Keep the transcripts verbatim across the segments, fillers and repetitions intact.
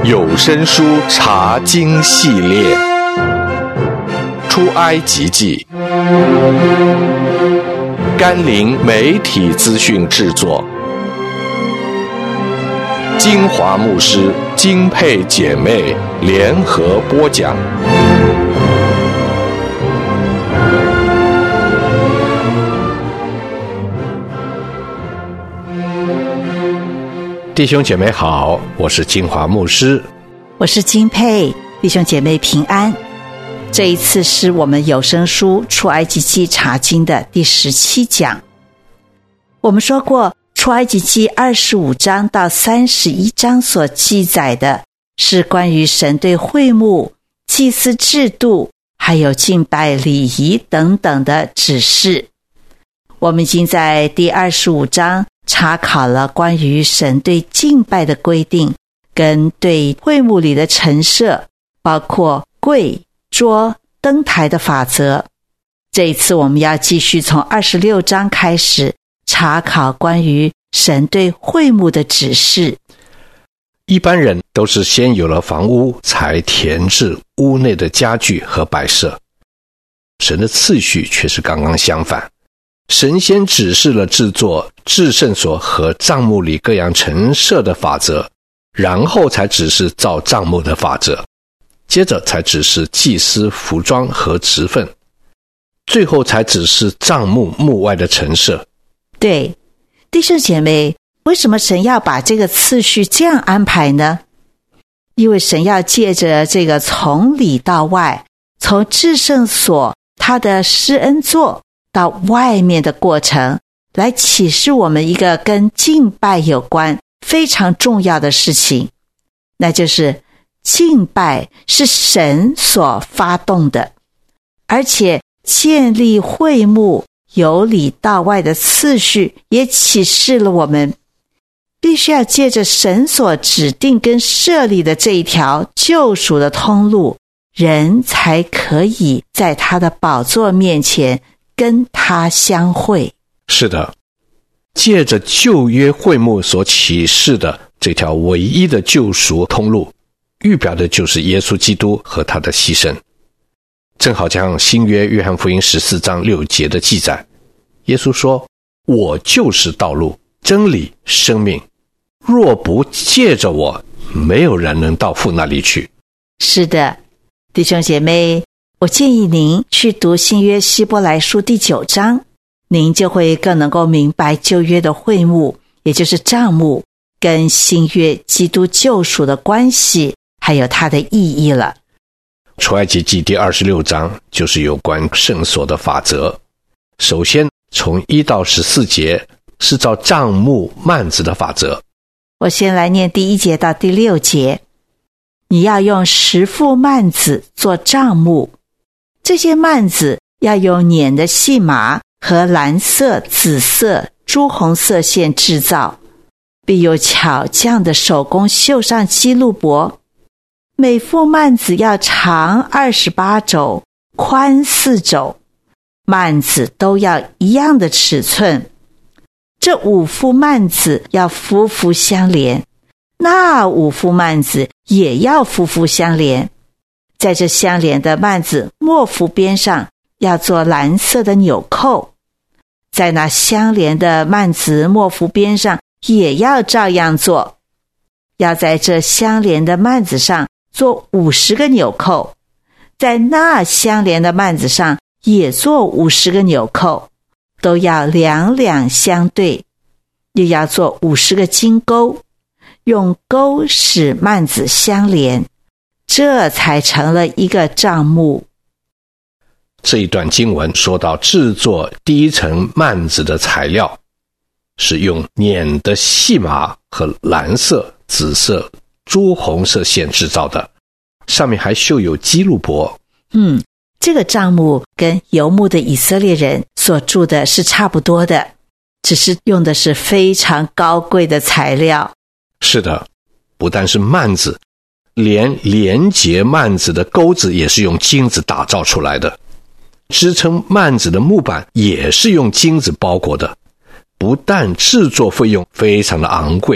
有声书查经系列，出埃及记，甘霖媒体资讯制作，金华牧师、金佩姐妹联合播讲。弟兄姐妹好，我是金华牧师， 我是金佩，弟兄姐妹平安。这一次是我们有声书出埃及记查经的第十七讲。我们说过，出埃及记二十五章到三十一章所记载的是关于神对会幕、祭司制度还有敬拜礼仪等等的指示。我们已经在第二十五章查考了关于神对敬拜的规定跟对会幕里的陈设，包括柜、桌、灯台的法则。这一次我们要继续从二十六章开始查考关于神对会幕的指示。 一般人都是先有了房屋才填置屋内的家具和摆设，神的次序却是刚刚相反。神先指示了制作至圣所和帐幕里各样陈设的法则，然后才指示造帐幕的法则，接着才指示祭司服装和职分，最后才指示帐幕幕外的陈设。 对，弟兄姐妹，为什么神要把这个次序这样安排呢？因为神要借着这个从里到外，从至圣所他的施恩座到外面的过程，来启示我们一个跟敬拜有关非常重要的事情，那就是敬拜是神所发动的，而且建立会幕由里到外的次序也启示了我们必须要借着神所指定跟设立的这一条救赎的通路，人才可以在他的宝座面前跟他相会。 是的，借着旧约会幕所启示的这条唯一的救赎通路，预表的就是耶稣基督和他的牺牲。正好像新约约翰福音十四章六节的记载，耶稣说，我就是道路、真理、生命，若不借着我，没有人能到父那里去。 是的，弟兄姐妹，我建议您去读新约希伯来书第九章，您就会更能够明白旧约的会幕，也就是帐幕，跟新约基督救赎的关系，还有它的意义了。 出埃及记第二十六章就是有关圣所的法则。首先从一到十四节是照帐幕幔子的法则。 我先来念第一节到第六节。你要用十副幔子做帐幕，这些幔子要用捻的细麻和蓝色、紫色、朱红色线制造，必有巧匠的手工绣上基路伯。每副幔子要长二十八肘，宽四肘，幔子都要一样的尺寸。这五副幔子要夫妇相连，那五副幔子也要夫妇相连。在这相连的幔子末幅边上要做蓝色的纽扣，在那相连的幔子末幅边上也要照样做，要在这相连的幔子上做五十个纽扣，在那相连的幔子上也做五十个纽扣，都要两两相对，又要做五十个金钩，用钩使幔子相连，这才成了一个帐幕。 这一段经文说到制作第一层幔子的材料是用捻的细麻和蓝色、紫色、朱红色线制造的，上面还绣有基路伯。 嗯，这个帐幕跟游牧的以色列人所住的是差不多的，只是用的是非常高贵的材料。 是的，不但是幔子，连连结幔子的钩子也是用金子打造出来的，支撑幔子的木板也是用金子包裹的。不但制作费用非常的昂贵，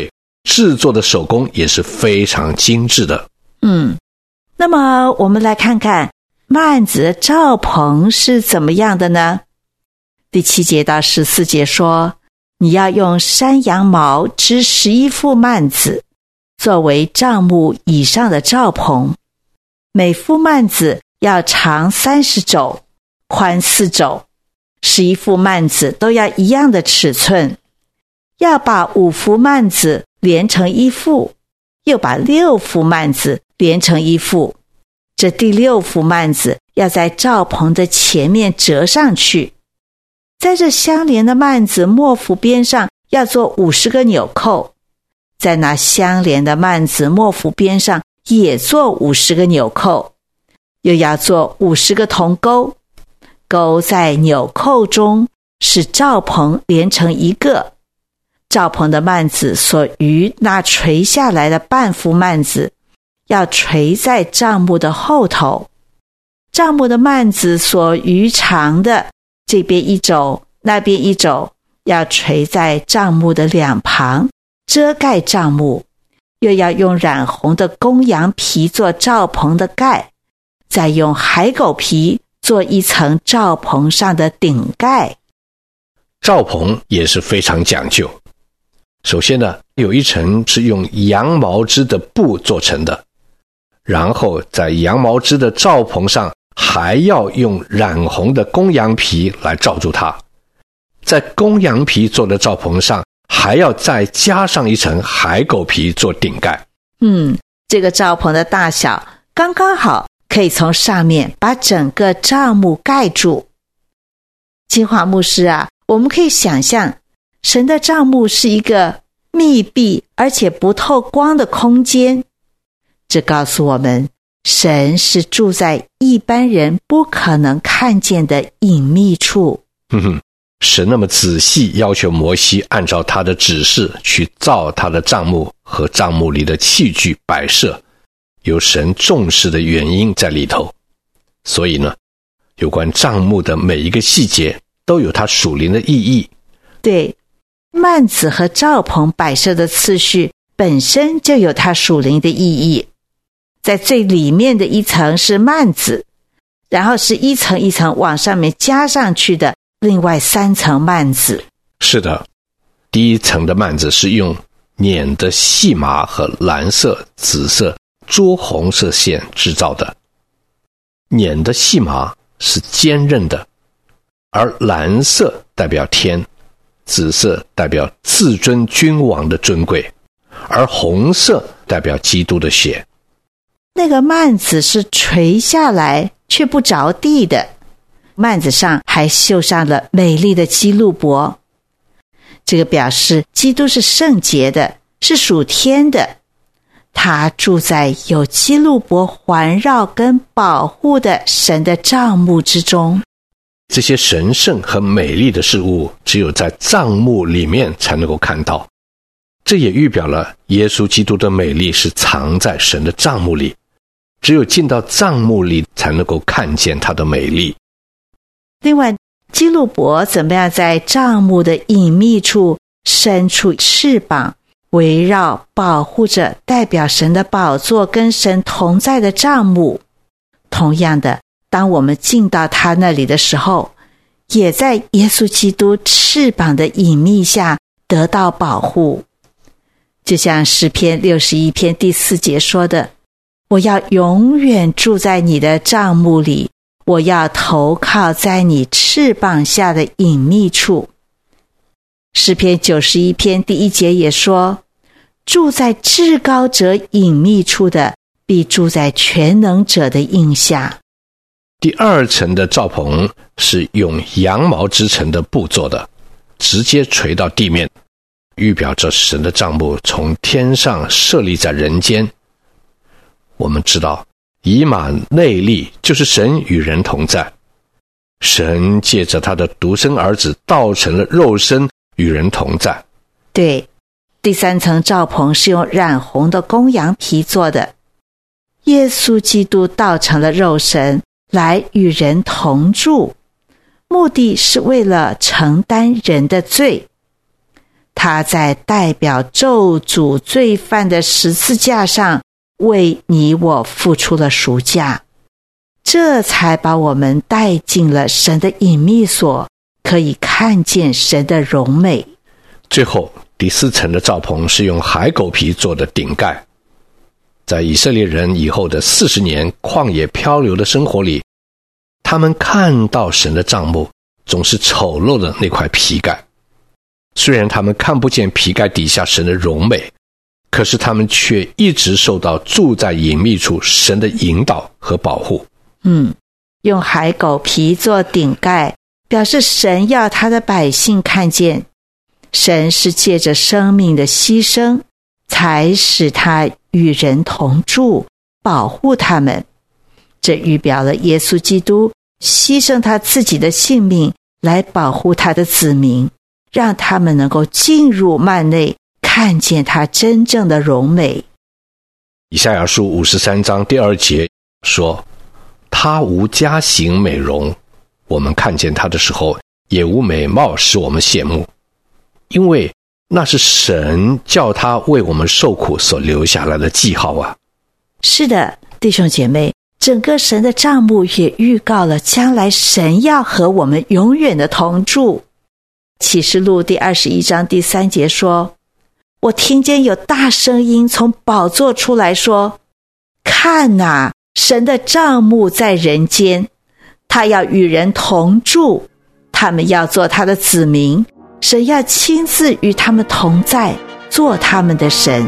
制作的手工也是非常精致的。 嗯，那么我们来看看幔子的罩棚是怎么样的呢？第七节到十四节说，你要用山羊毛织十一副幔子，作为帐幕以上的罩棚。每副幔子要长三十肘，宽四肘，十一副幔子都要一样的尺寸。要把五幅幔子连成一副，又把六幅幔子连成一副。这第六幅幔子要在罩棚的前面折上去。在这相连的幔子末幅边上要做五十个纽扣，在那相连的幔子末幅边上也做五十个纽扣，又要做五十个铜钩，钩在纽扣中，使罩棚连成一个。罩棚的幔子所余那垂下来的半幅幔子，要垂在帐幕的后头。帐幕的幔子所余长的，这边一肘，那边一肘，要垂在帐幕的两旁，遮盖帐幕。又要用染红的公羊皮做罩棚的盖，再用海狗皮做一层罩棚上的顶盖。 罩棚也是非常讲究。首先呢，有一层是用羊毛织的布做成的，然后在羊毛织的罩棚上还要用染红的公羊皮来罩住它，在公羊皮做的罩棚上还要再加上一层海狗皮做顶盖。 嗯，这个罩棚的大小刚刚好，可以从上面把整个帐幕盖住。金华牧师啊，我们可以想象神的帐幕是一个密闭而且不透光的空间，这告诉我们，神是住在一般人不可能看见的隐秘处。 哼哼，神那么仔细要求摩西按照他的指示去造他的帐幕和帐幕里的器具摆设，有神重视的原因在里头。所以呢，有关帐幕的每一个细节都有它属灵的意义。 对，幔子和罩棚摆设的次序本身就有它属灵的意义。在最里面的一层是幔子，然后是一层一层往上面加上去的另外三层幔子。 是的，第一层的幔子是用捻的细麻和蓝色、紫色、朱红色线制造的。捻的细麻是坚韧的，而蓝色代表天，紫色代表至尊君王的尊贵，而红色代表基督的血。 那个幔子是垂下来却不着地的，幔子上还绣上了美丽的基路伯，这个表示基督是圣洁的，是属天的，他住在有基路伯环绕跟保护的神的帐幕之中。 这些神圣和美丽的事物只有在帐幕里面才能够看到，这也预表了耶稣基督的美丽是藏在神的帐幕里，只有进到帐幕里才能够看见他的美丽。 另外，基路伯怎么样在帐幕的隐秘处伸出翅膀，围绕保护着代表神的宝座跟神同在的帐幕。同样的，当我们进到他那里的时候，也在耶稣基督翅膀的隐秘下得到保护。就像诗篇六十一篇第四节说的，我要永远住在你的帐幕里，我要投靠在你翅膀下的隐秘处。诗篇九十一篇第一节也说，住在至高者隐秘处的，必住在全能者的荫下。 第二层的罩棚是用羊毛织成的布做的，直接垂到地面，预表着神的帐幕从天上设立在人间。我们知道以马内利就是神与人同在，神借着他的独生儿子道成了肉身与人同在。 对，第三层罩棚是用染红的公羊皮做的，耶稣基督道成了肉身来与人同住，目的是为了承担人的罪。 他在代表咒诅罪犯的十字架上为你我付出了赎价，这才把我们带进了神的隐秘所，可以看见神的荣美。 最后第四层的罩棚是用海狗皮做的顶盖。在以色列人以后的四十年旷野漂流的生活里，他们看到神的帐幕总是丑陋的那块皮盖。虽然他们看不见皮盖底下神的荣美，可是他们却一直受到住在隐秘处神的引导和保护。 嗯，用海狗皮做顶盖，表示神要他的百姓看见，神是借着生命的牺牲，才使他与人同住，保护他们。这预表了耶稣基督牺牲他自己的性命来保护他的子民，让他们能够进入幔内，看见他真正的荣美。 以赛亚书五十三章第二节说，他无佳形美容，我们看见他的时候也无美貌使我们羡慕，因为那是神叫他为我们受苦所留下来的记号啊。 是的，弟兄姐妹，整个神的帐幕也预告了将来神要和我们永远的同住。启示录第二十一章第三节说，我听见有大声音从宝座出来说，看哪，神的帐幕在人间，他要与人同住，他们要做他的子民，神要亲自与他们同在，做他们的神。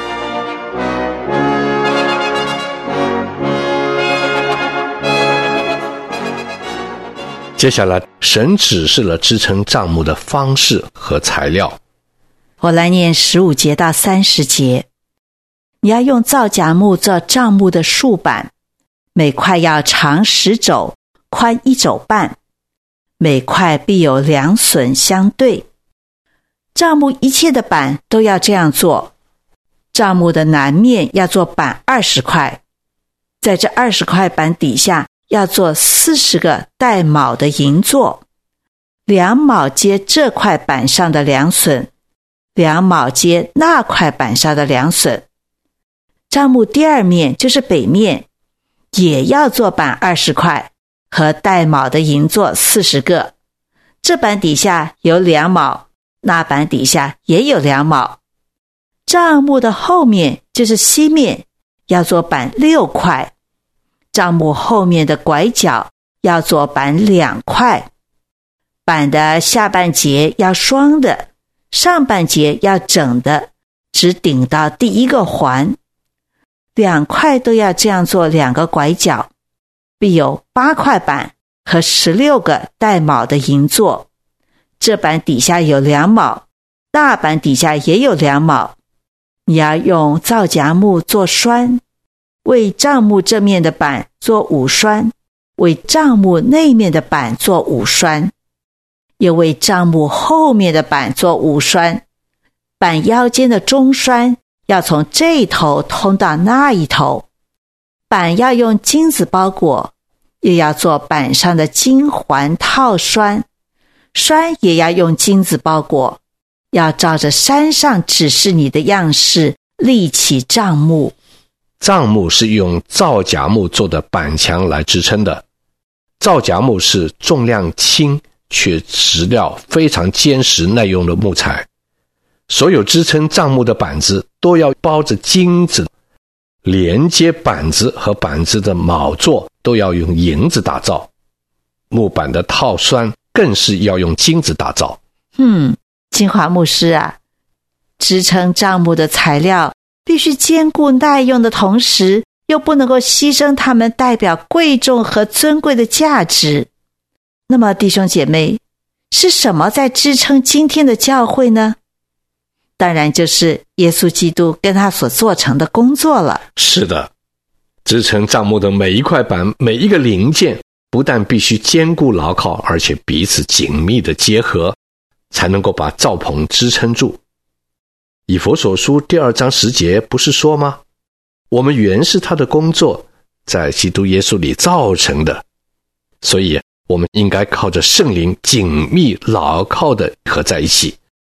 接下来神指示了支撑帐幕的方式和材料。 我来念十五节到三十节。你要用皂荚木做帐幕的竖板，每块要长十肘，宽一肘半，每块必有两榫相对。帐幕一切的板都要这样做。帐幕的南面要做板二十块，在这二十块板底下要做四十个带卯的银座，两卯接这块板上的两榫，两卯接那块板上的两榫。帐幕第二面就是北面，也要做板二十块和带卯的银座四十个，这板底下有两卯，那板底下也有两卯。帐幕的后面就是西面，要做板六块，帐幕后面的拐角要做板两块，板的下半截要双的，上半截要整的，只顶到第一个环。两块都要这样做两个拐角，必有八块板和十六个带卯的银座。这板底下有两卯，那板底下也有两卯。你要用皂荚木做栓，为帐幕正面的板做五栓，为帐幕内面的板做五栓，又为帐幕后面的板做五栓。板腰间的中栓要从这一头通到那一头，板要用金子包裹，又要做板上的金环套栓，栓也要用金子包裹，要照着山上指示你的样式立起帐幕。 帐幕是用皂荚木做的板墙来支撑的。皂荚木是重量轻却质料非常坚实耐用的木材，所有支撑帐幕的板子都要包着金子，连接板子和板子的卯座都要用银子打造，木板的套栓更是要用金子打造。 嗯，金华牧师啊，支撑帐幕的材料必须坚固耐用的同时，又不能够牺牲它们代表贵重和尊贵的价值。那么弟兄姐妹，是什么在支撑今天的教会呢？当然就是耶稣基督跟他所做成的工作了。 是的，支撑帐幕的每一块板，每一个零件，不但必须坚固牢靠，而且彼此紧密的结合，才能够把帐篷支撑住。以弗所书第二章十节不是说吗？我们原是他的工作，在基督耶稣里造成的，所以我们应该靠着圣灵紧密牢靠的合在一起，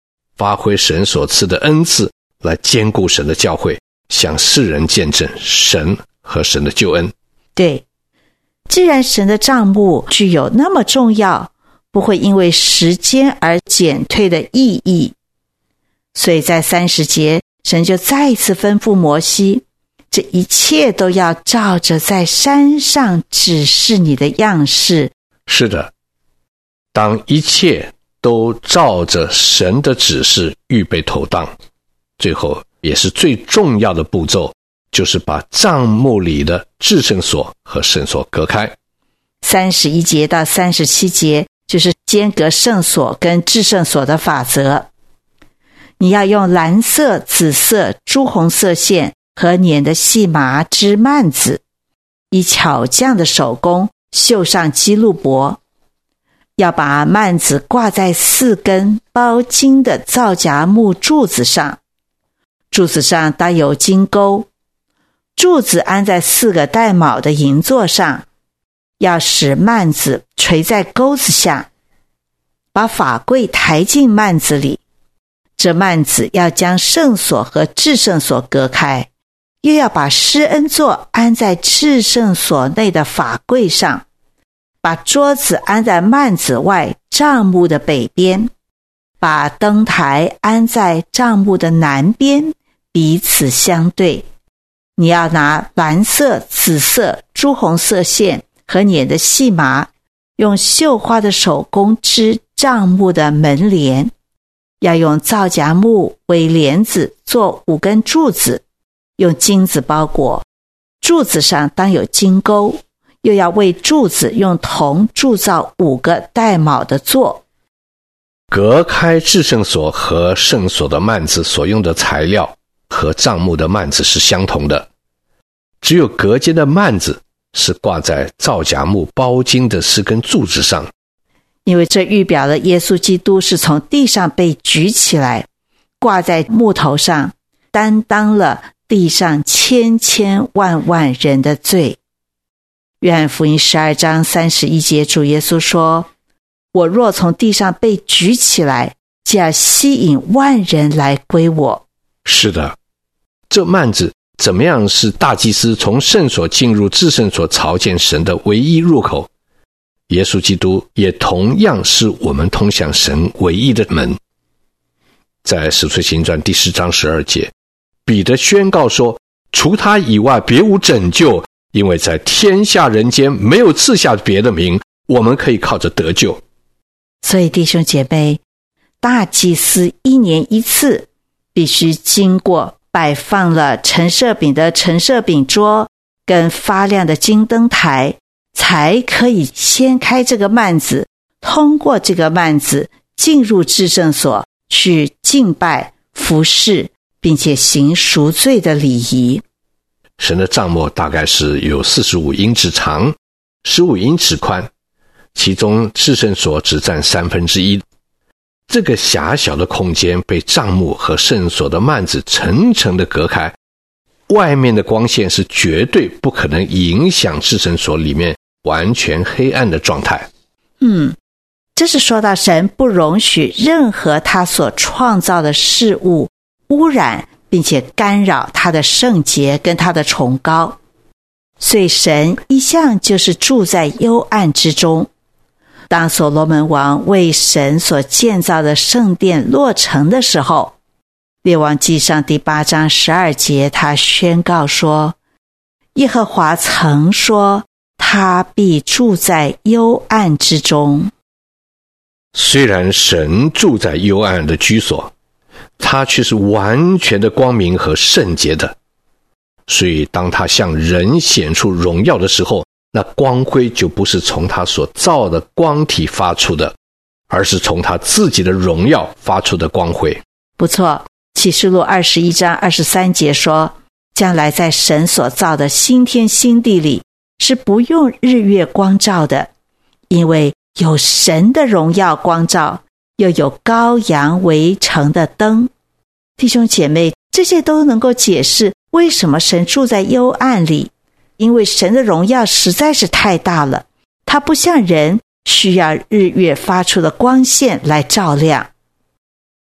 发挥神所赐的恩赐，来兼顾神的教会，向世人见证神和神的救恩。 对，既然神的帐幕具有那么重要，不会因为时间而减退的意义，所以在三十节，神就再一次吩咐摩西，这一切都要照着在山上指示你的样式。 是的，当一切都照着神的指示预备妥当，最后也是最重要的步骤，就是把帐幕里的至圣所和圣所隔开。 三十一节到三十七节就是间隔圣所跟至圣所的法则。你要用蓝色、紫色、朱红色线和捻的细麻织幔子，以巧匠的手工绣上基路伯。要把幔子挂在四根包金的皂荚木柱子上，柱子上当有金钩，柱子安在四个带卯的银座上，要使幔子垂在钩子下，把法柜抬进幔子里。这幔子要将圣所和至圣所隔开，又要把施恩座安在至圣所内的法柜上，把桌子安在幔子外帐幕的北边，把灯台安在帐幕的南边，彼此相对。你要拿蓝色、紫色、朱红色线和捻的细麻，用绣花的手工织帐幕的门帘，要用皂荚木为帘子做五根柱子，用金子包裹，柱子上当有金钩，又要为柱子用铜铸造五个带卯的座。 隔开至圣所和圣所的幔子所用的材料和帐幕的幔子是相同的，只有隔间的幔子是挂在皂荚木包金的四根柱子上， 因为这预表了耶稣基督是从地上被举起来，挂在木头上，担当了地上千千万万人的罪。约翰福音十二章三十一节，主耶稣说，我若从地上被举起来，就要吸引万人来归我。 是的，这幔子怎么样是大祭司从圣所进入至圣所朝见神的唯一入口，耶稣基督也同样是我们通向神唯一的门。在使徒行传第四章十二节，彼得宣告说，除他以外别无拯救，因为在天下人间没有赐下别的名，我们可以靠着得救。 所以弟兄姐妹，大祭司一年一次必须经过摆放了陈设饼的陈设饼桌跟发亮的金灯台，才可以掀开这个幔子，通过这个幔子进入至圣所去敬拜、服侍，并且行赎罪的礼仪。 神的帐幕大概是有四十五英尺长，十五英尺宽，其中至圣所只占三分之一。这个狭小的空间被帐幕和圣所的幔子层层的隔开，外面的光线是绝对不可能影响至圣所里面完全黑暗的状态。 嗯，这是说到神不容许任何他所创造的事物污染并且干扰他的圣洁跟他的崇高，所以神一向就是住在幽暗之中。当所罗门王为神所建造的圣殿落成的时候，列王纪上第八章十二节，他宣告说，耶和华曾说，他必住在幽暗之中。 虽然神住在幽暗的居所，他却是完全的光明和圣洁的，所以当他向人显出荣耀的时候，那光辉就不是从他所造的光体发出的，而是从他自己的荣耀发出的光辉。 不错，启示录二十一章二十三节说，将来在神所造的新天新地里是不用日月光照的，因为有神的荣耀光照，又有羔羊围成的灯。弟兄姐妹，这些都能够解释为什么神住在幽暗里，因为神的荣耀实在是太大了，它不像人需要日月发出的光线来照亮。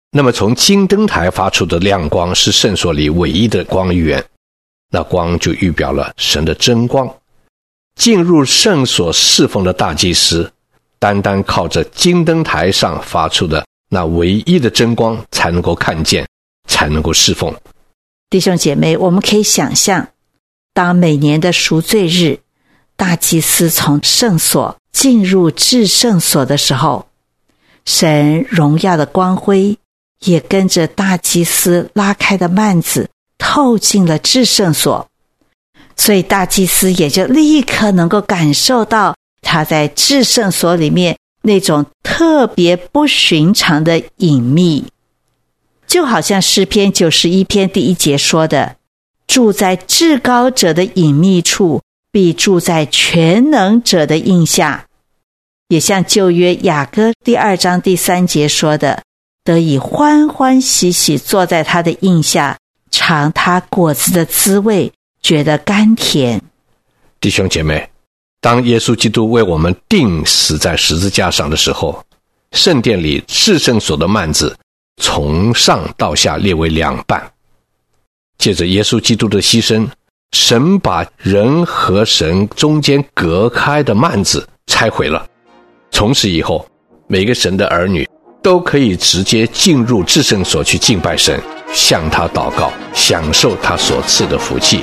那么从金灯台发出的亮光是圣所里唯一的光源，那光就预表了神的真光。进入圣所侍奉的大祭司，单单靠着金灯台上发出的那唯一的真光才能够看见，才能够侍奉。 弟兄姐妹，我们可以想象，当每年的赎罪日，大祭司从圣所进入至圣所的时候，神荣耀的光辉也跟着大祭司拉开的幔子透进了至圣所，所以大祭司也就立刻能够感受到他在至圣所里面那种特别不寻常的隐秘。就好像诗篇九十一篇第一节说的，住在至高者的隐秘处，必住在全能者的荫下。也像旧约雅歌第二章第三节说的，得以欢欢喜喜坐在他的荫下，尝他果子的滋味，觉得甘甜。 弟兄姐妹，当耶稣基督为我们钉死在十字架上的时候，圣殿里至圣所的幔子从上到下裂为两半。借着耶稣基督的牺牲，神把人和神中间隔开的幔子拆毁了。从此以后，每个神的儿女都可以直接进入至圣所去敬拜神，向他祷告，享受他所赐的福气。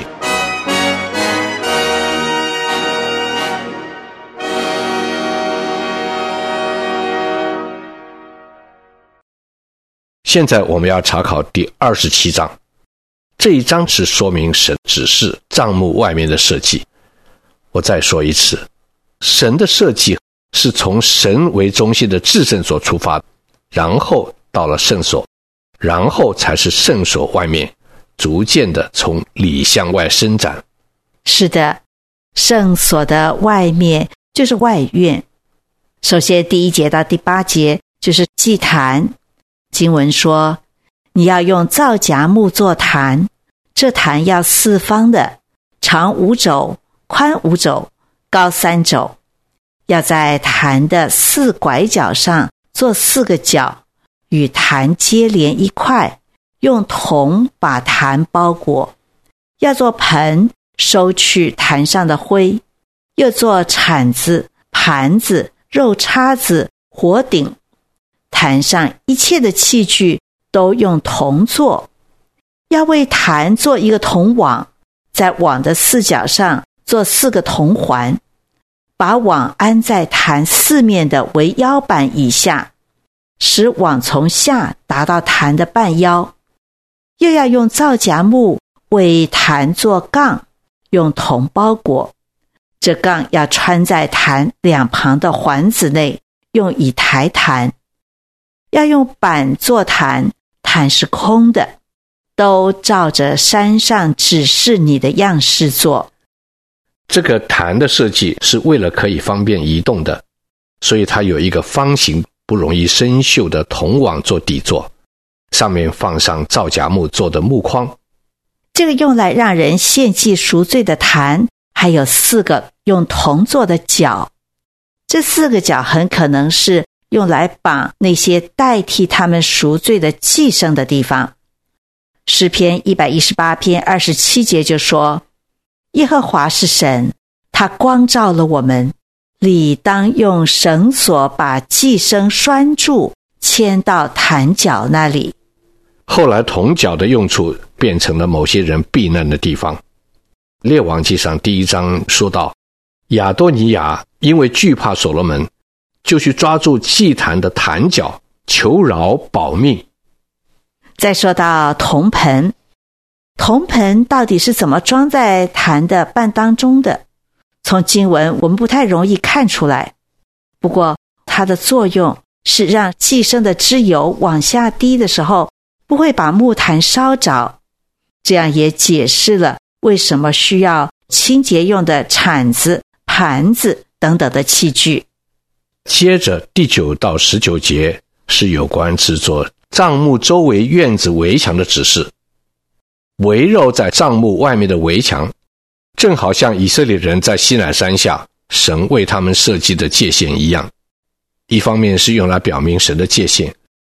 现在我们要查考第二十七章，这一章是说明神指示帐幕外面的设计。我再说一次，神的设计是从神为中心的至圣所出发，然后到了圣所，然后才是圣所外面逐渐的从里向外伸展。 是的，圣所的外面就是外院。首先第一节到第八节就是祭坛。经文说，你要用皂荚木做坛，这坛要四方的，长五肘，宽五肘，高三肘。要在坛的四拐角上做四个角，与坛接连一块，用铜把坛包裹。要做盆，收去坛上的灰，又做铲子、盘子、肉叉子、火鼎。坛上一切的器具都用铜做。要为坛做一个铜网，在网的四角上做四个铜环，把网安在坛四面的围腰板以下，使网从下达到坛的半腰。又要用皂荚木为坛做杠，用铜包裹。这杠要穿在坛两旁的环子内，用以抬坛。要用板做坛，坛是空的，都照着山上指示你的样式做。 这个坛的设计是为了可以方便移动的，所以它有一个方形不容易生锈的铜网做底座，上面放上皂荚木做的木框。 这个用来让人献祭赎罪的坛，还有四个用铜做的角，这四个角很可能是用来绑那些代替他们赎罪的祭牲的地方。诗篇一百一十八篇二十七节就说，耶和华是神，他光照了我们，理当用绳索把祭牲拴住，牵到坛角那里。 后来铜角的用处变成了某些人避难的地方。列王记上第一章说到，亚多尼亚因为惧怕所罗门，就去抓住祭坛的坛角，求饶保命。 再说到铜盆，铜盆到底是怎么装在坛的半当中的？从经文我们不太容易看出来，不过它的作用是让祭牲的脂油往下滴的时候，不会把木坛烧着。这样也解释了为什么需要清洁用的铲子、盘子等等的器具。 接着第九到十九节是有关制作帐幕周围院子围墙的指示。围绕在帐幕外面的围墙，正好像以色列人在西乃山下神为他们设计的界限一样。一方面是用来表明神的界限，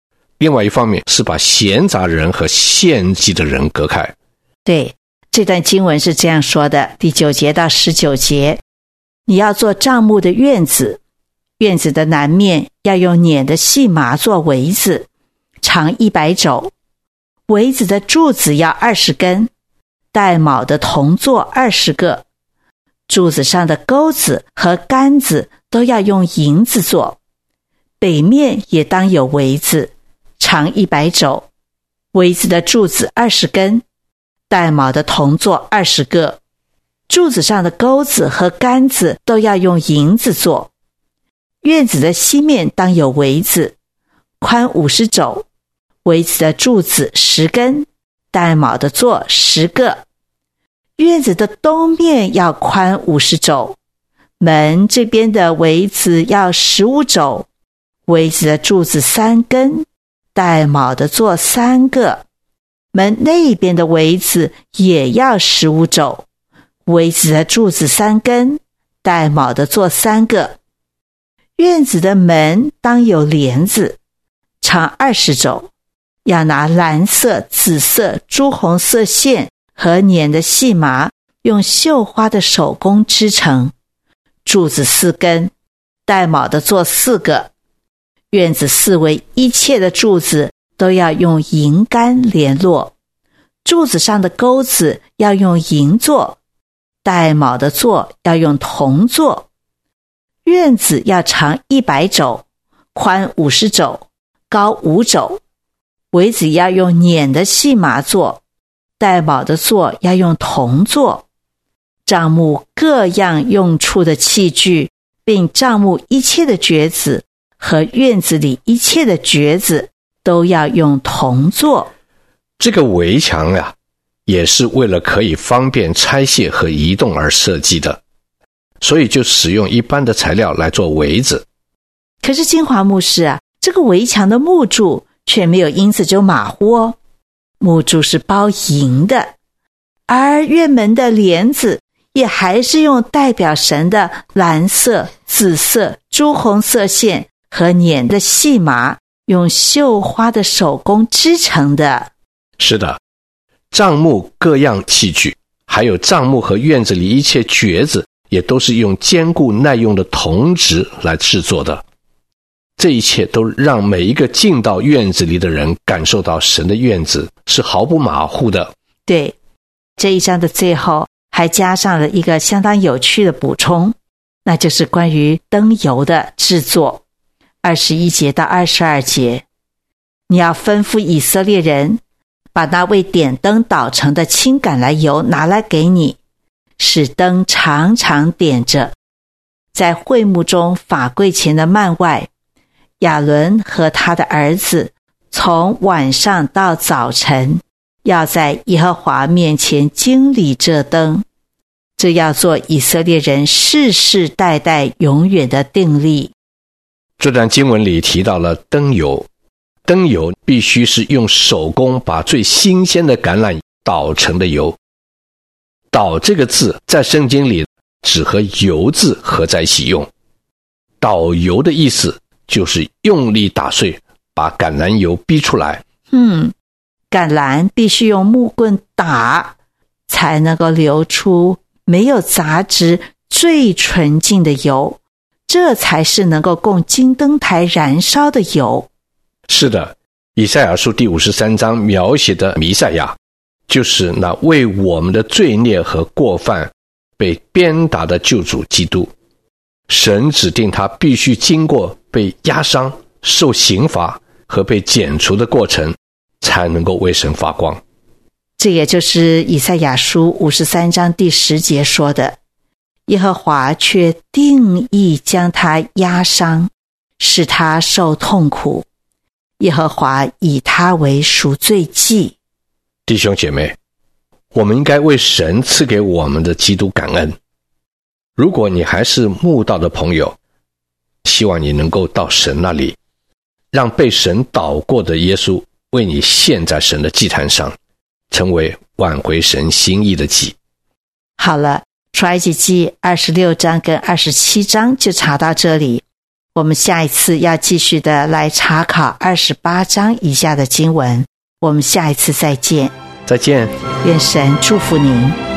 另外一方面是把闲杂人和献祭的人隔开。 对，这段经文是这样说的，第九节到十九节，你要做帐幕的院子，院子的南面要用捻的细麻做围子，长一百肘，围子的柱子要二十根，带卯的铜座二十个，柱子上的钩子和杆子都要用银子做，北面也当有围子，长一百肘，围子的柱子二十根，带卯的铜座二十个，柱子上的钩子和杆子都要用银子做。院子的西面当有围子，宽五十肘，围子的柱子十根，带卯的座十个。院子的东面要宽五十肘，门这边的围子要十五肘，围子的柱子三根，带卯的座三个。门那边的围子也要十五肘，围子的柱子三根，带卯的座三个。院子的门当有帘子，长二十肘，要拿蓝色、紫色、朱红色线和捻的细麻，用绣花的手工织成。柱子四根，带卯的座四个。院子四围一切的柱子都要用银杆联络，柱子上的钩子要用银做，带卯的座要用铜做。院子要长一百肘，宽五十肘，高五肘，围子要用捻的细麻做，带卯的座要用铜做。帐幕各样用处的器具，并帐幕一切的橛子和院子里一切的橛子都要用铜做。 这个围墙呀、啊，也是为了可以方便拆卸和移动而设计的，所以就使用一般的材料来做围子。 可是金华牧师啊，这个围墙的木柱却没有因此就马虎哦，木柱是包银的，而院门的帘子也还是用代表神的蓝色、紫色、朱红色线和捻的细麻，用绣花的手工织成的。 是的，帐幕各样器具，还有帐幕和院子里一切橛子，也都是用坚固耐用的铜质来制作的。这一切都让每一个进到院子里的人感受到神的院子是毫不马虎的。 对，这一章的最后还加上了一个相当有趣的补充，那就是关于灯油的制作。二十一节到二十二节，你要吩咐以色列人，把那为点灯捣成的青橄榄油拿来给你，使灯常常点着。在会幕中法柜前的幔外，亚伦和他的儿子从晚上到早晨，要在耶和华面前经理这灯，这要做以色列人世世代代永远的定例。 这段经文里提到了灯油，灯油必须是用手工把最新鲜的橄榄捣成的油。捣这个字在圣经里只和油字合在一起用，捣油的意思就是用力打碎，把橄榄油逼出来。 嗯，橄榄必须用木棍打，才能够流出没有杂质、最纯净的油，这才是能够供金灯台燃烧的油。 是的，以赛亚书第五十三章描写的弥赛亚，就是那为我们的罪孽和过犯被鞭打的救主基督。神指定他必须经过被压伤、受刑罚和被剪除的过程，才能够为神发光。 这也就是以赛亚书五十三章第十节说的，耶和华却定义将他压伤，使他受痛苦，耶和华以他为赎罪祭。 弟兄姐妹，我们应该为神赐给我们的基督感恩。如果你还是慕道的朋友，希望你能够到神那里，让被神祷过的耶稣为你献在神的祭坛上，成为挽回神心意的祭。 好了，出埃及记二十六章跟二十七章就查到这里。 我们下一次要继续的来查考二十八章以下的经文，我们下一次再见。 再见。 愿神祝福您。